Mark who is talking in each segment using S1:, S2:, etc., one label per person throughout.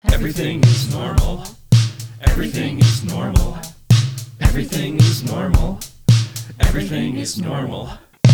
S1: Everything is normal. Everything is normal. Everything is normal. Everything is normal.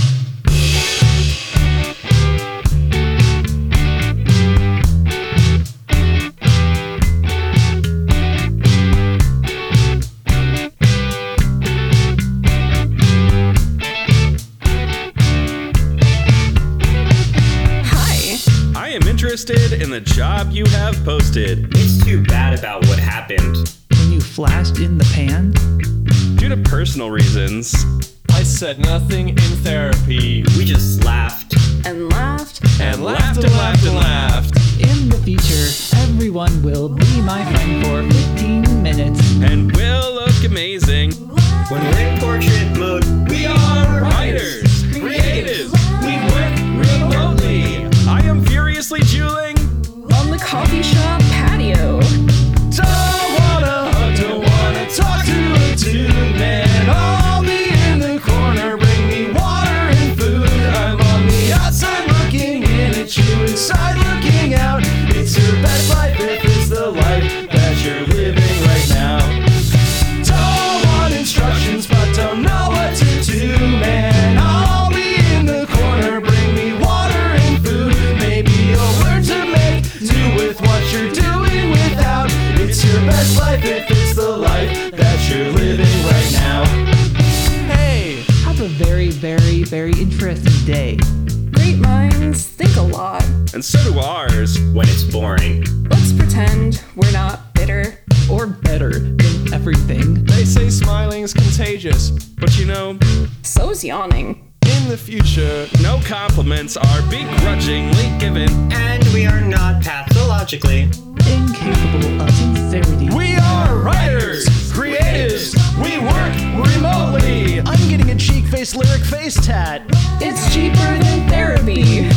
S2: I am interested in the job you have posted.
S3: It's too bad about what happened.
S4: When you flashed in the pan?
S2: Due to personal reasons.
S1: I said nothing in therapy.
S3: We just laughed.
S5: And laughed.
S1: And laughed and laughed and laughed.
S4: In the future, everyone will be my friend for 15 minutes.
S2: And will look amazing.
S3: When we're in portrait mode,
S1: We are writers, creatives, we work remotely.
S2: I am furiously dueling.
S5: On the coffee shop patio.
S1: Don't wanna hug, don't wanna talk to a dude, man. I'll be in the corner, bring me water and food. I'm on the outside looking in at you, inside looking out. It's your best life if it's the life that you're living right now. Don't want instructions, but don't know what to do, man. I'll be in the corner, bring me water and food. Maybe you'll learn to make do with what you're doing without. It's your best life if it's the life that you're living right now. Hey,
S4: Have a very, very, very interesting day.
S5: Great minds think a lot.
S2: And so do ours.
S3: when it's boring.
S5: Let's pretend we're not bitter.
S4: Or better than everything.
S1: they say smiling's contagious.
S2: But you know,
S5: So's yawning.
S1: In the future,
S2: no compliments are begrudgingly given.
S3: And we are not pathologically.
S4: Incapable of sincerity.
S1: we are writers, creatives, we work remotely. I'm getting a cheek face lyric face tat.
S5: It's cheaper than therapy.